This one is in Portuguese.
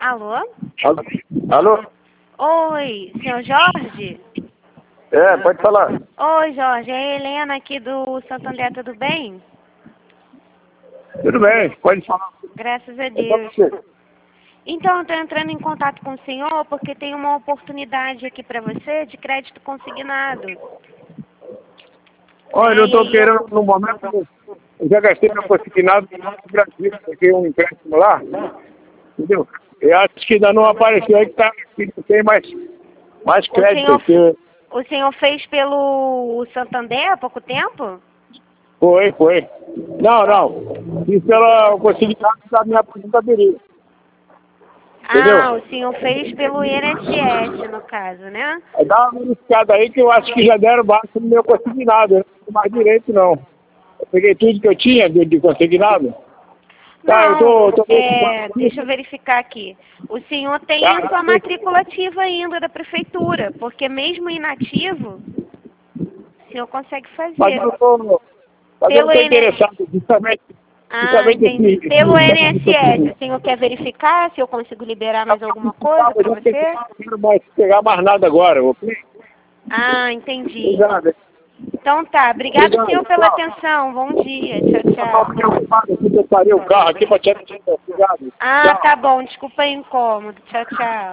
Alô? Alô? Alô? Oi, senhor Jorge? É, pode falar. Oi, Jorge, é a Helena aqui do Santander, tudo bem? Tudo bem, pode falar. Graças a É pra Deus. você. Então, eu estou entrando em contato com o senhor porque tem uma oportunidade aqui para você de crédito consignado. Olha, eu E estou aí querendo, no momento, eu já gastei meu consignado no Brasil, peguei um empréstimo lá, entendeu? Eu acho que ainda não apareceu aí que não tem mais crédito. O senhor fez pelo Santander há pouco tempo? Foi. Não. Isso pelo consignado da minha aposentadoria. Entendeu? Ah, o senhor fez pelo INSS, no caso, né? Dá uma verificada aí que eu acho que já deram baixa no meu consignado. Eu não tenho mais direito, não. Eu peguei tudo que eu tinha de consignado. Tá, eu Não, tô deixa eu verificar aqui. O senhor tem Tá, a sua matrícula ativa ainda da prefeitura, porque mesmo inativo, o senhor consegue Mas fazer. eu não Pelo tô INSS. interessado justamente Ah, entendi. Pelo INSS, esse o senhor quer verificar se eu consigo liberar mais alguma coisa eu para já tenho que você? não quero mais pegar mais nada agora, ok? Ah, entendi. Obrigado. Então tá, obrigado, senhor, pela Tchau. atenção. Bom dia, tchau, Eu só tchau. fiquei ocupado aqui, eu parei o carro aqui para te atender. Obrigado. Ah, Tchau. tá bom, desculpa o incômodo. Tchau, tchau.